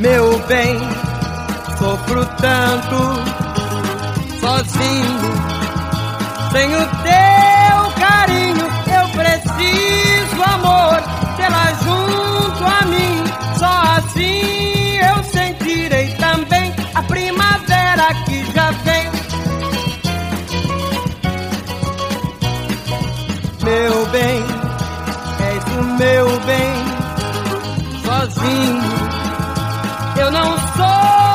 Meu bem, sofro tanto, sozinho, sem o teu carinho. Eu preciso, amor, tê-la junto a mim. Só assim eu sentirei também a primavera que já vem. Meu bem, és o meu bem, sozinho eu não sou